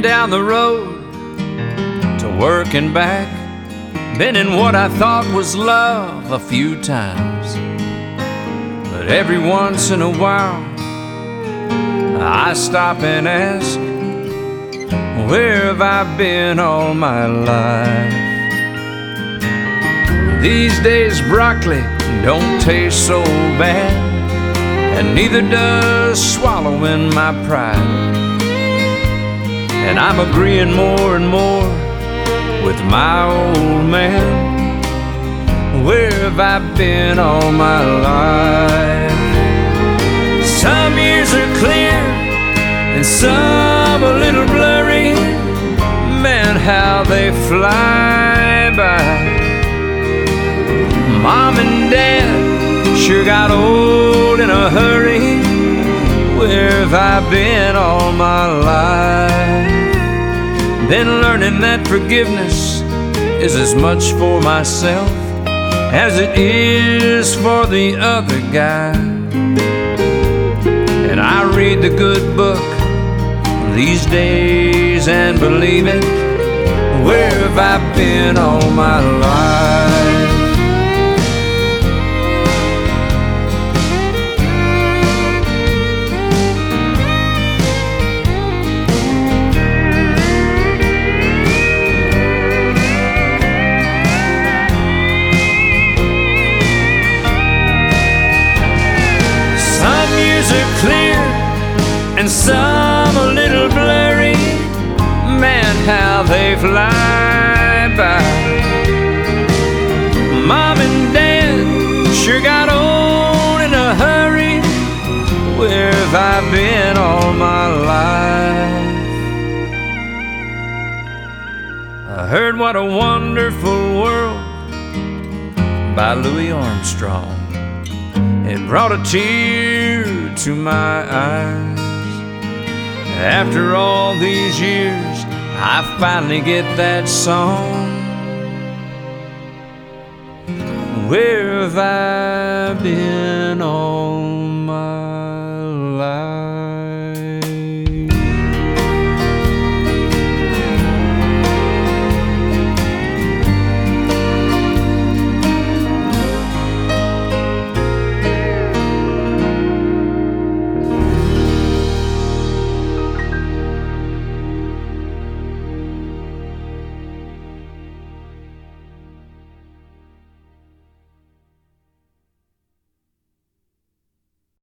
down the road to work and back. Been in what I thought was love a few times, but every once in a while I stop and ask, where have I been all my life? These days broccoli don't taste so bad, and neither does swallowing my pride. And I'm agreeing more and more with my old man. Where have I been all my life? Some years are clear and some a little blurry. Man, how they fly by. Mom and Dad sure got old in a hurry. Where have I been all my life? Then learning that forgiveness is as much for myself as it is for the other guy. And I read the good book these days and believe it. Where have I been all my life? Clear and some a little blurry. Man, how they fly by. Mom and Dad sure got old in a hurry. Where have I been all my life? I heard What a Wonderful World by Louis Armstrong. It brought a tear to my eyes. After all these years, I finally get that song. Where have I